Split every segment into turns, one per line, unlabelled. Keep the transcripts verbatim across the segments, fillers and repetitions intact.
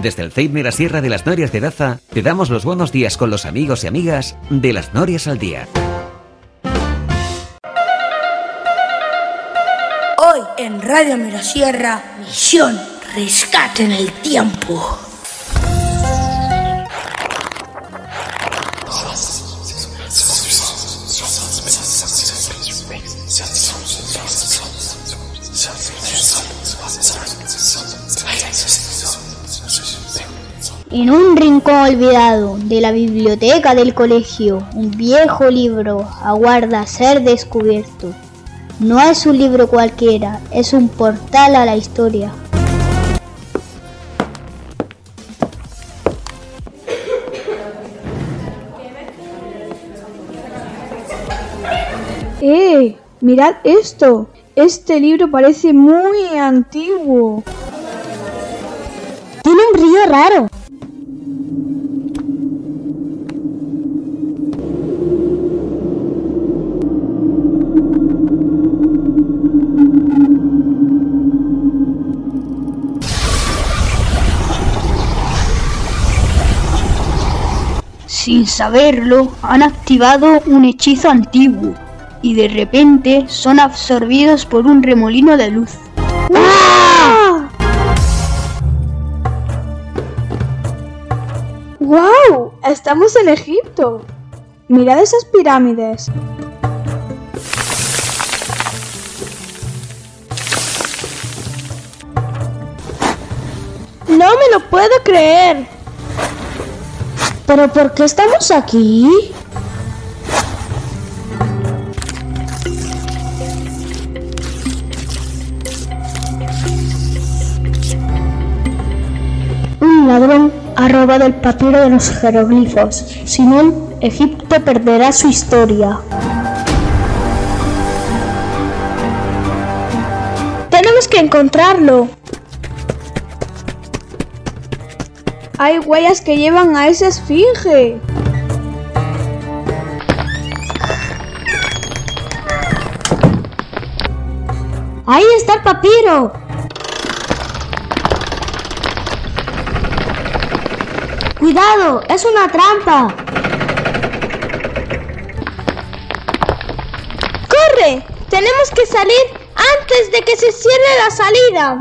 Desde el C E I M y la Sierra de las Norias de Daza, te damos los buenos días con los amigos y amigas de Las Norias al Día.
Hoy en Radio Mirasierra, misión Rescate en el Tiempo.
En un rincón olvidado de la biblioteca del colegio, un viejo libro aguarda ser descubierto. No es un libro cualquiera, es un portal a la historia.
¡Eh! ¡Mirad esto! Este libro parece muy antiguo.
Tiene un brillo raro.
Sin saberlo, han activado un hechizo antiguo y de repente son absorbidos por un remolino de luz.
¡Wow! ¡Wow! Estamos en Egipto. Mirad esas pirámides. No me lo puedo creer.
¿Pero por qué estamos aquí? Un ladrón ha robado el papiro de los jeroglifos. Sin él, Egipto perderá su historia.
Tenemos que encontrarlo. Hay huellas que llevan a esa esfinge.
¡Ahí está el papiro! ¡Cuidado! ¡Es una trampa!
¡Corre! ¡Tenemos que salir antes de que se cierre la salida!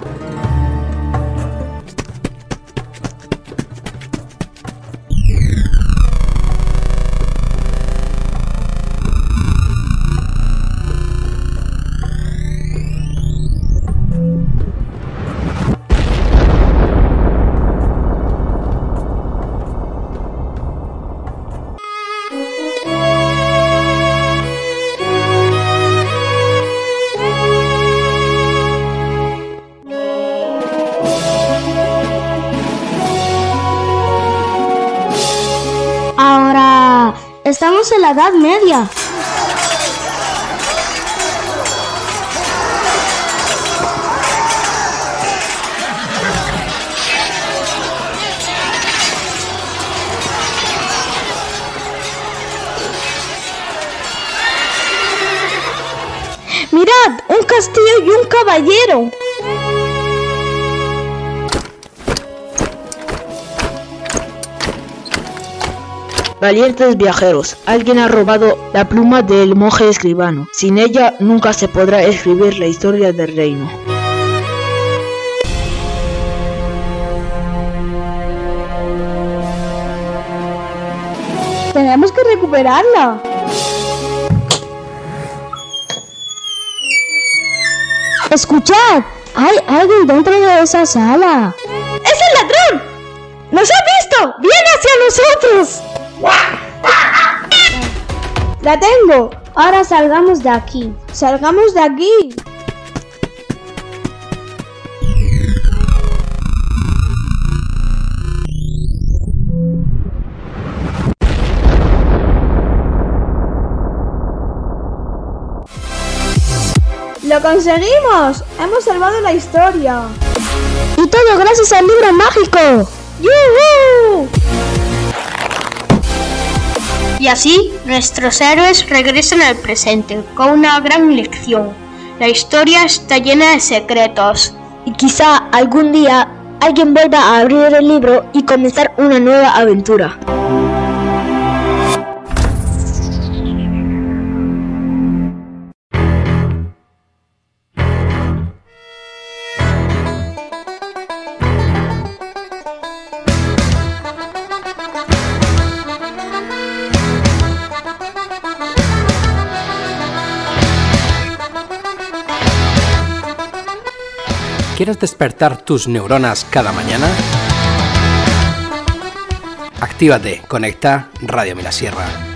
Ahora, estamos en la Edad Media.
¡Mirad! ¡Un castillo y un caballero!
Valientes viajeros, alguien ha robado la pluma del monje escribano. Sin ella nunca se podrá escribir la historia del reino.
Tenemos que recuperarla.
¡Escuchad! ¡Hay alguien dentro de esa sala!
¡Es el ladrón! ¡Nos ha visto! ¡Viene hacia nosotros! ¡La tengo!
Ahora salgamos de aquí.
¡Salgamos de aquí! ¡Lo conseguimos! ¡Hemos salvado la historia!
¡Y todo gracias al libro mágico!
¡Yuhu!
Y así, nuestros héroes regresan al presente con una gran lección. La historia está llena de secretos.
Y quizá algún día
alguien vuelva a abrir el libro y comenzar una nueva aventura.
¿Quieres despertar tus neuronas cada mañana? Actívate, conecta Radio Milasierra.